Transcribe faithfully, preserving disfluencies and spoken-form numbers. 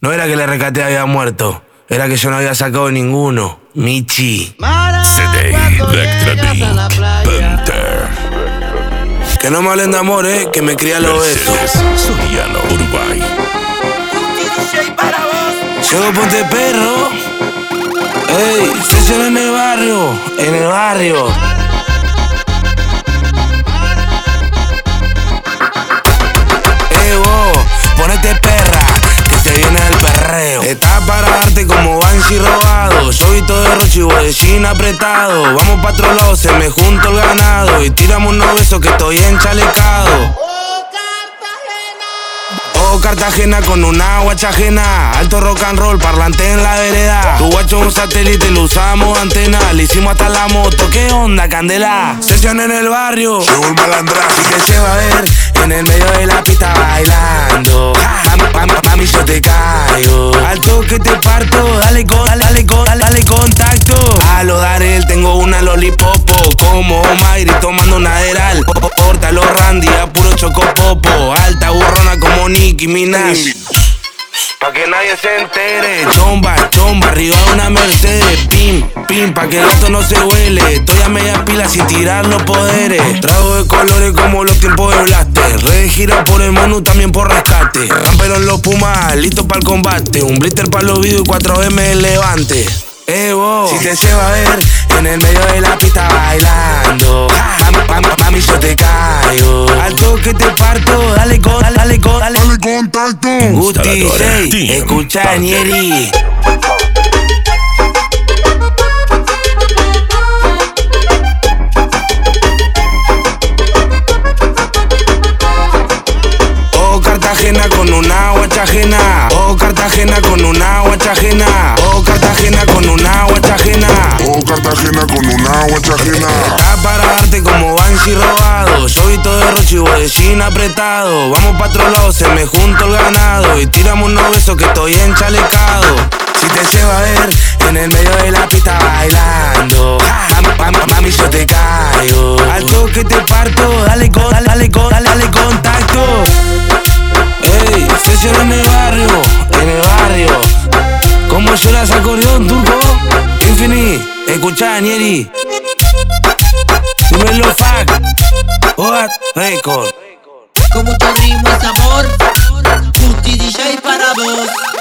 No era que la Recate había muerto, era que yo no había sacado ninguno. Michi. C D I, Electra Beat, Panther. Que no me hablen de amor, eh, que me cría los besos. Soriano, Uruguay. Llego Ponte Perro. Ey, sesión en el barrio, en el barrio. Ey vos, ponete perra, que se viene el perreo. Está para darte como Banshee robado. Yo vi todo de Rochi y Bodellín apretado. Vamos pa' otro lado, se me junto el ganado. Y tiramos unos besos que estoy enchalecado. Oh, Cartagena con una guacha ajena. Alto rock and roll, parlante en la vereda. Tu guacho es un satélite, lo usamos antena. Le hicimos hasta la moto, ¿qué onda, Candela? Sesión en el barrio, Llegó el malandrazo. y que se va a ver en el medio de la pista bailando. Mami, mami, mami, yo te caigo. Al toque te parto, dale con, dale, dale con, dale, dale contacto. A lo Darel tengo una lolipopo, como Mayri tomando un Aderal. Porta los Randy a puro chocopopo. Alta burrona como Nicki Minaj. Pa' que nadie se entere, chomba, chomba, arriba de una Mercedes, pim, pim, pa' que el gato no se huele. Estoy a media pila sin tirar los poderes. Trago de colores como los tiempos de Blaster. Red gira por el Monu, también por rescate. Rampero en los Pumas, listo para el combate. Un blister para los videos y cuatro eme el levante. Eh, vos, si te se va a ver en el medio de la pista bailando. Mami, mami, mami, yo te caigo. Al toque te parto, dale con, dale, dale con, dale, Dale contacto. Guti seis, escucha Nieri. Oh, Cartagena con una guacha ajena. Oh, Cartagena con una guacha ajena. Oh, Cartagena con una guacha ajena. Oh, Cartagena con una guacha ajena. Está para darte como Banshee robado. Yo vi todo de Rochi y Bodellín apretado. Vamos pa' otro lado, se me junto el ganado. Y tiramos unos besos que estoy enchalecado. Si te se va a ver en el medio de la pista bailando. Mami, mami, mami, yo te caigo. Al toque te parto, dale con, dale, dale con, dale, dale contacto. Ey, sesión en el barrio, en el barrio. Como yo las acordeón, turco. Infini, escuchá, Nieri. Dímelo, fuck. What record. Como tu ritmo es amor, Guti D J para vos.